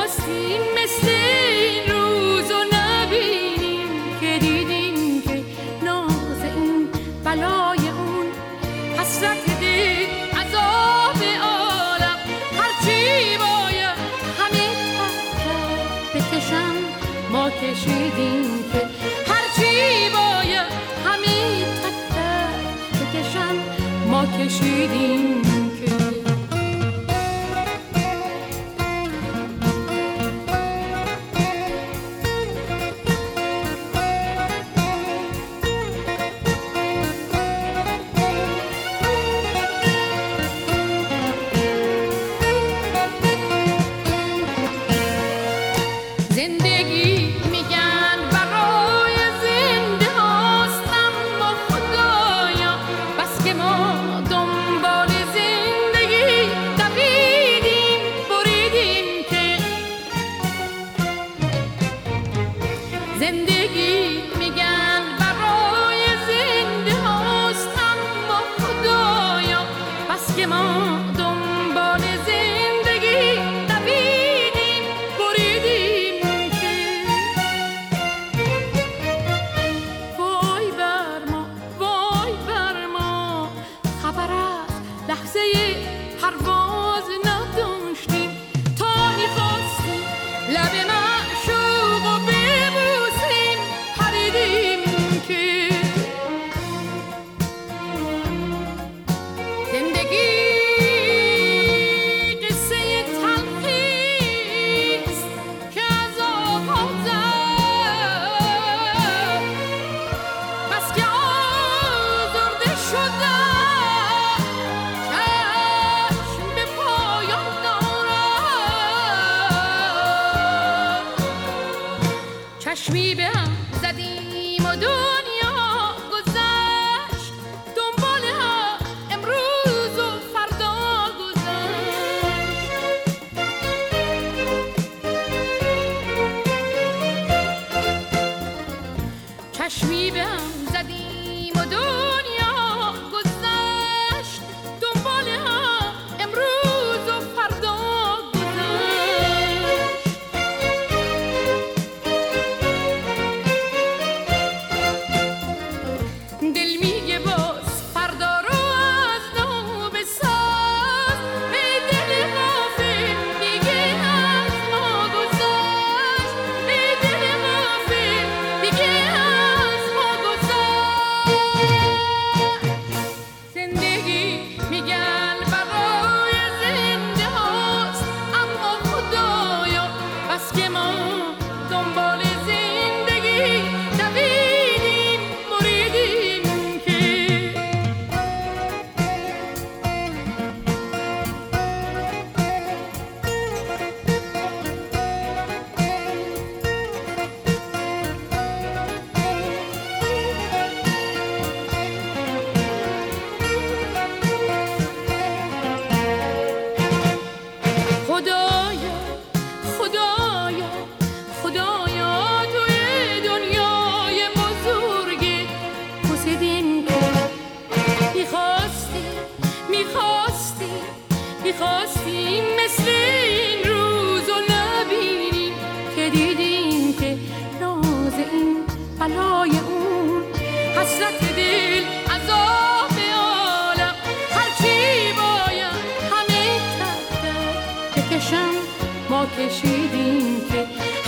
میخواستیم مثل این روز و نبینیم که دیدیم که ناز این بلای اون، حسرت دل عذاب عالم، هرچی باید همه تک بکشم ما کشیدیم که هرچی باید همه تک بکشم ما کشیدیم که زندگی میگن برای زنده هاست، اما خدایا بس که ما دنبال زندگی دویدیم بریدیم که زندگی میگن برای زنده هاست، اما خدایا بس که ما دنبال زندگی دویدیم بریدیم. لحظه پرواز نداشتیم تا میخواستیم لب معشوق و ببوسیم، پریدیم که زندگی قصه تلخیست که عذاب ها زد، بس که آزرده شدم چشمی به هم زدیم و دنیا گذشت، دنبال هم امروز و فردا گذشت. چشمی به هم زدیم و دنیا گذشت، دنبال هم امروز و فردا میخواستیم مثل این روز و نبینیم که دیدیم که ناز این بلای اون، حسرت دل عذاب عالم، هرچی باید همه تک بکشم ما کشیدیم که